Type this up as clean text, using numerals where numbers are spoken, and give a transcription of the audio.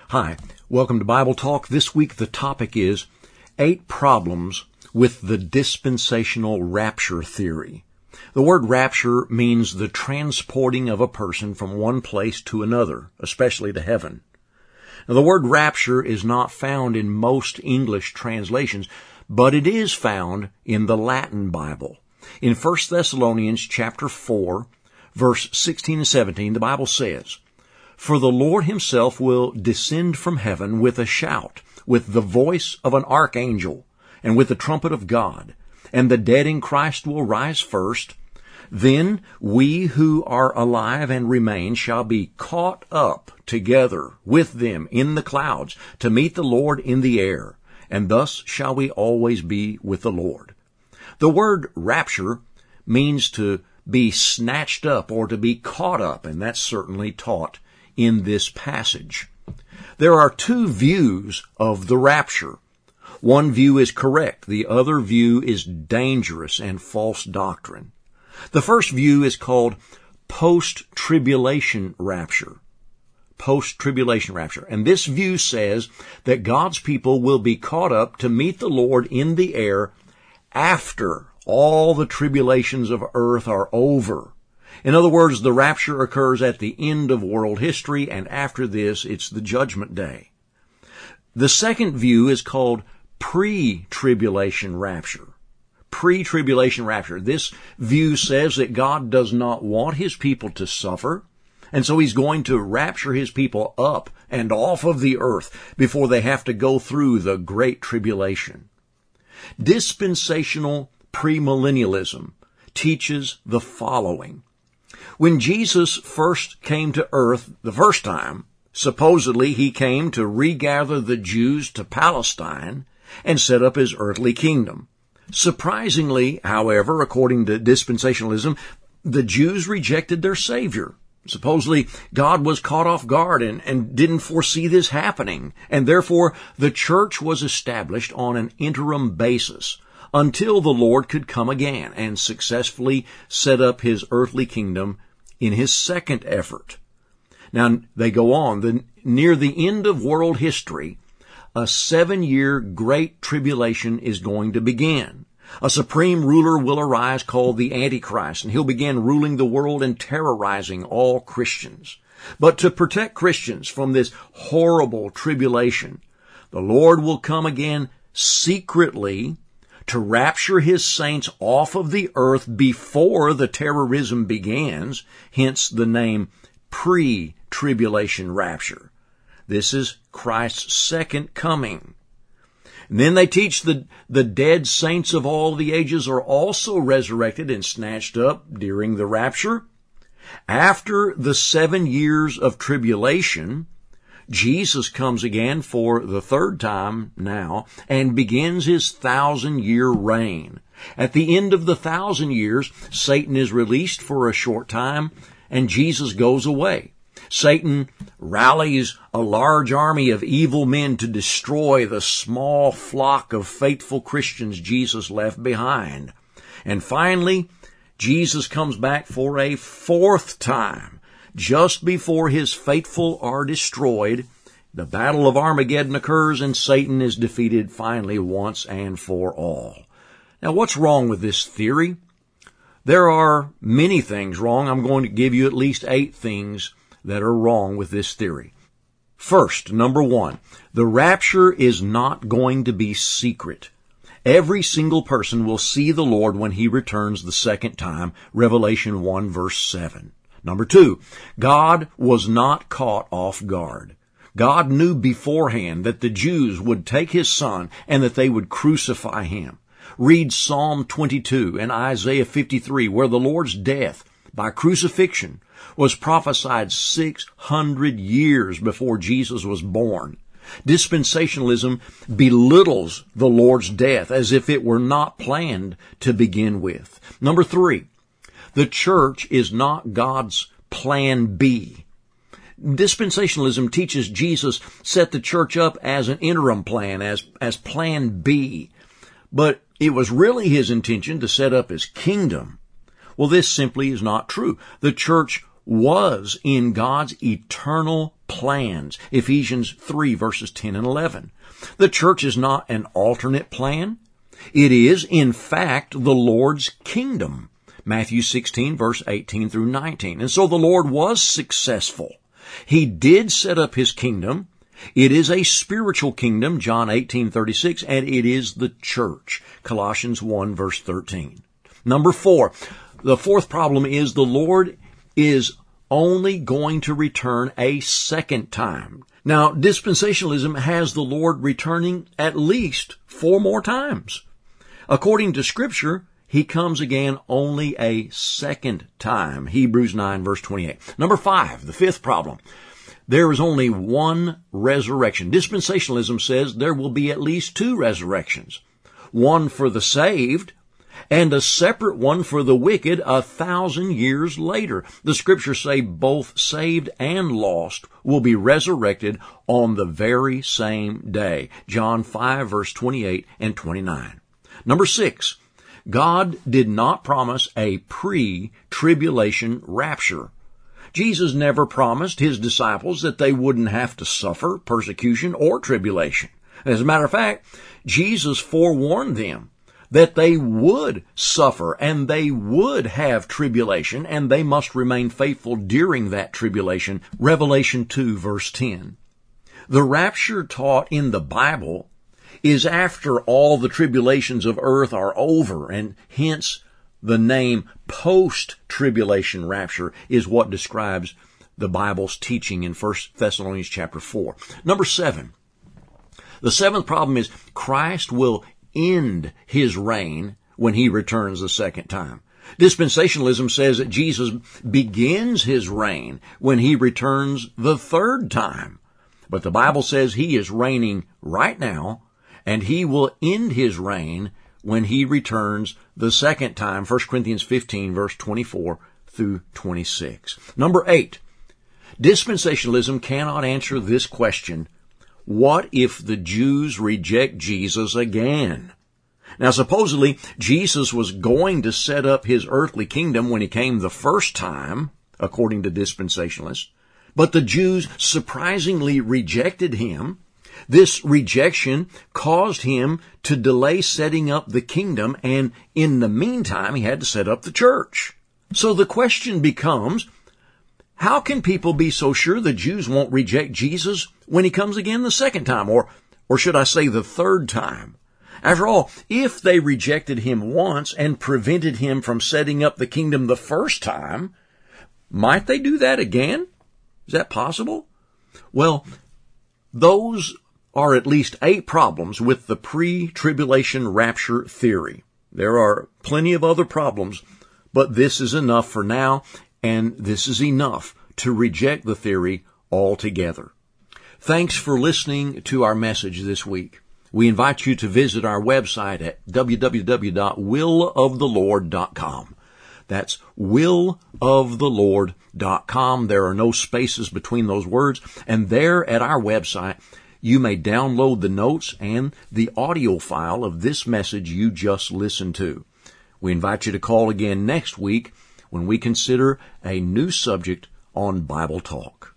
Hi, welcome to Bible Talk. This week the topic is 8 problems with the dispensational rapture theory. The word rapture means the transporting of a person from one place to another, especially to heaven. Now, the word rapture is not found in most English translations, but it is found in the Latin Bible. In 1 Thessalonians chapter 4, verse 16 and 17, the Bible says, "For the Lord himself will descend from heaven with a shout, with the voice of an archangel, and with the trumpet of God, and the dead in Christ will rise first. Then we who are alive and remain shall be caught up together with them in the clouds to meet the Lord in the air, and thus shall we always be with the Lord." The word rapture means to be snatched up or to be caught up, and that's certainly taught in this passage. There are 2 views of the rapture. One view is correct. The other view is dangerous and false doctrine. The first view is called post-tribulation rapture. Post-tribulation rapture. And this view says that God's people will be caught up to meet the Lord in the air after all the tribulations of earth are over. In other words, the rapture occurs at the end of world history, and after this, it's the judgment day. The second view is called pre-tribulation rapture. Pre-tribulation rapture. This view says that God does not want his people to suffer, and so he's going to rapture his people up and off of the earth before they have to go through the great tribulation. Dispensational premillennialism teaches the following. When Jesus first came to earth the first time, supposedly he came to regather the Jews to Palestine and set up his earthly kingdom. Surprisingly, however, according to dispensationalism, the Jews rejected their Savior. Supposedly, God was caught off guard and didn't foresee this happening, and therefore the church was established on an interim basis until the Lord could come again and successfully set up his earthly kingdom in his second effort. Now, they go on. Near the end of world history, a 7-year great tribulation is going to begin. A supreme ruler will arise called the Antichrist, and he'll begin ruling the world and terrorizing all Christians. But to protect Christians from this horrible tribulation, the Lord will come again secretly to rapture his saints off of the earth before the terrorism begins, hence the name pre-tribulation rapture. This is Christ's second coming. And then they teach the dead saints of all the ages are also resurrected and snatched up during the rapture. After the 7 years of tribulation, Jesus comes again for the third time now and begins his 1,000-year reign. At the end of the 1,000 years, Satan is released for a short time and Jesus goes away. Satan rallies a large army of evil men to destroy the small flock of faithful Christians Jesus left behind. And finally, Jesus comes back for a 4th time. Just before his faithful are destroyed, the Battle of Armageddon occurs and Satan is defeated finally once and for all. Now, what's wrong with this theory? There are many things wrong. I'm going to give you at least 8 things that are wrong with this theory. First, number 1, the rapture is not going to be secret. Every single person will see the Lord when he returns the second time, Revelation 1 verse 7. Number 2, God was not caught off guard. God knew beforehand that the Jews would take his son and that they would crucify him. Read Psalm 22 and Isaiah 53, where the Lord's death by crucifixion was prophesied 600 years before Jesus was born. Dispensationalism belittles the Lord's death as if it were not planned to begin with. Number 3, the church is not God's plan B. Dispensationalism teaches Jesus set the church up as an interim plan, as plan B. But it was really his intention to set up his kingdom. Well, this simply is not true. The church was in God's eternal plans. Ephesians 3 verses 10 and 11. The church is not an alternate plan. It is, in fact, the Lord's kingdom. Matthew 16 verse 18 through 19. And so the Lord was successful. He did set up His kingdom. It is a spiritual kingdom, John 18:36, and it is the church, Colossians 1 verse 13. Number 4, the fourth problem is the Lord is only going to return a second time. Now, dispensationalism has the Lord returning at least 4 more times. According to Scripture, He comes again only a second time, Hebrews 9 verse 28. Number 5, the fifth problem. There is only one resurrection. Dispensationalism says there will be at least 2 resurrections. One for the saved and a separate one for the wicked 1,000 years later. The Scriptures say both saved and lost will be resurrected on the very same day. John 5 verse 28 and 29. Number 6, God did not promise a pre-tribulation rapture. Jesus never promised His disciples that they wouldn't have to suffer persecution or tribulation. As a matter of fact, Jesus forewarned them that they would suffer and they would have tribulation and they must remain faithful during that tribulation. Revelation 2 verse 10. The rapture taught in the Bible is after all the tribulations of earth are over, and hence the name post-tribulation rapture is what describes the Bible's teaching in 1 Thessalonians chapter 4. Number 7. The seventh problem is Christ will end His reign when He returns the second time. Dispensationalism says that Jesus begins His reign when He returns the third time. But the Bible says He is reigning right now, and He will end His reign when He returns the second time, 1 Corinthians 15, verse 24 through 26. Number 8, dispensationalism cannot answer this question: what if the Jews reject Jesus again? Now, supposedly, Jesus was going to set up His earthly kingdom when He came the first time, according to dispensationalists, but the Jews surprisingly rejected Him. This rejection caused Him to delay setting up the kingdom, and in the meantime, He had to set up the church. So the question becomes, how can people be so sure the Jews won't reject Jesus when He comes again the second time, or should I say the third time? After all, if they rejected Him once and prevented Him from setting up the kingdom the first time, might they do that again? Is that possible? Well, those are at least 8 problems with the pre-tribulation rapture theory. There are plenty of other problems, but this is enough for now, and this is enough to reject the theory altogether. Thanks for listening to our message this week. We invite you to visit our website at www.willofthelord.com. That's willofthelord.com. There are no spaces between those words, and there at our website, you may download the notes and the audio file of this message you just listened to. We invite you to call again next week when we consider a new subject on Bible Talk.